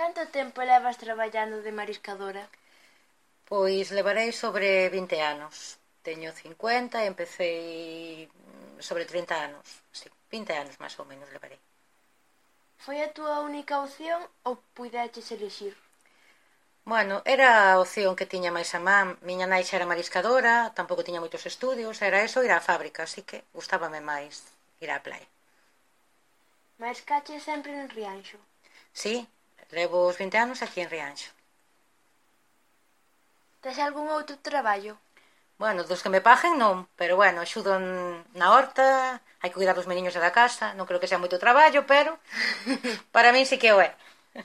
Canto tempo levas traballando de mariscadora? Pois levarei sobre 20 anos. Teño 50 e empecé sobre 30 anos. Sí, 20 anos máis ou menos levarei. Foi a túa única opción ou puideches elixir? Bueno, era a opción que tiña máis a man. Miña nai xa era mariscadora, tampouco tiña moitos estudios, era eso, ir á fábrica, así que gustábame máis ir á playa. Mariscaches sempre en Rianxo? Sí, levo os 20 anos aquí en Rianxo. Tes algún outro traballo? Bueno, dos que me paguen non, pero bueno, axudo na horta, hai que cuidar dos meniños da casa, non creo que sea moito traballo, pero para min sí que o é.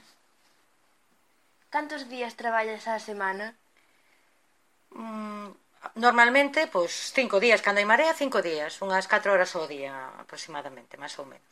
Cantos días traballas á semana? Normalmente, pois 5 días, cando hai marea, 5 días, unhas 4 horas ao día aproximadamente, máis ou menos.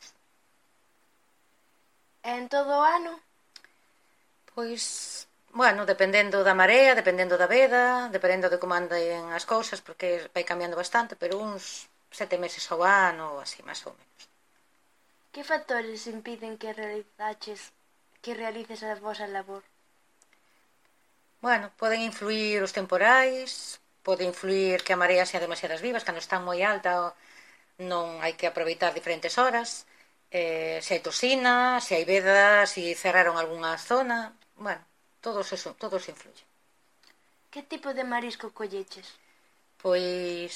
E en todo o ano? Pois, bueno, dependendo da marea, dependendo da veda, dependendo de como anden as cousas, porque vai cambiando bastante, pero uns 7 meses ao ano, así, máis ou menos. Que factores impiden que realices a vosa labor? Bueno, poden influir os temporais, pode influir que a marea sea demasiadas vivas, cando están moi alta non hai que aproveitar diferentes horas, se hai tosina, se hai veda, se cerraron algunha zona, bueno, todo eso influye. Que tipo de marisco colleches? Pois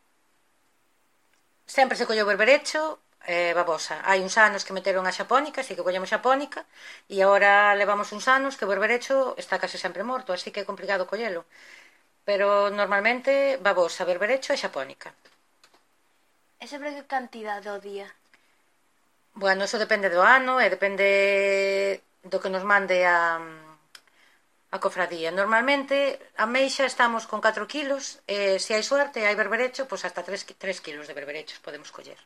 sempre se colleu berberecho babosa. Hai uns anos que meteron a xapónica, así que collemos xapónica, e agora levamos uns anos que o berberecho está case sempre morto, así que é complicado collelo. Pero normalmente babosa, berberecho e xapónica. E sobre que cantidade ao día? Bueno, eso depende do ano e depende do que nos mande a cofradía. Normalmente a meixa estamos con 4 kilos e se hai suerte hai berberecho, pois hasta 3 kilos de berberechos podemos coller.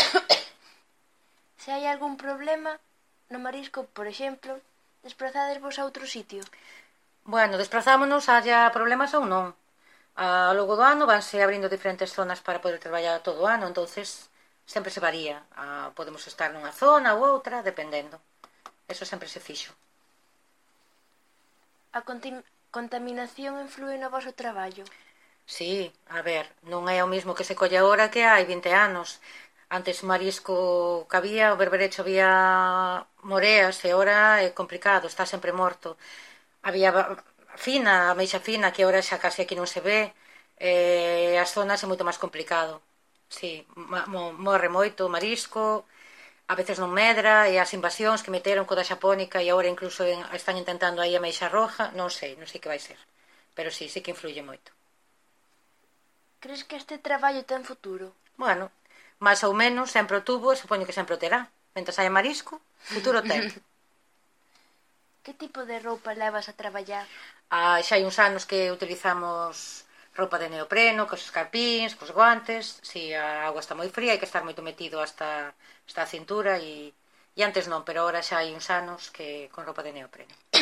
Se hai algún problema no marisco, por exemplo, desprazadesvos a outro sitio? Bueno, desplazámonos haya problemas ou non. Ao longo do ano vanse abrindo diferentes zonas para poder traballar todo o ano, entonces sempre se varía. Podemos estar nunha zona ou outra, dependendo. Eso sempre se fixo. A contaminación influe no voso traballo? Sí, a ver, non é o mismo que se colle agora que hai 20 anos. Antes marisco que había, o berberecho había moreas e agora é complicado, está sempre morto. Había fina, a meixa fina, que agora xa case aquí non se ve, as zonas é moito máis complicado. Sí, morre moito o marisco, a veces non medra, e as invasións que meteron co da xapónica e agora incluso están intentando aí a meixa roja, non sei que vai ser. Pero sí que influye moito. Crees que este traballo ten futuro? Bueno, máis ou menos, sempre o tuvo e supoño que sempre o terá. Mentres hai marisco, futuro ten. Que tipo de roupa levas a traballar? Xa hai uns anos que utilizamos roupa de neopreno, cos escarpíns, cos guantes. Si a auga está moi fría, hai que estar moito metido hasta a cintura e antes non, pero agora xa hai uns anos que con roupa de neopreno.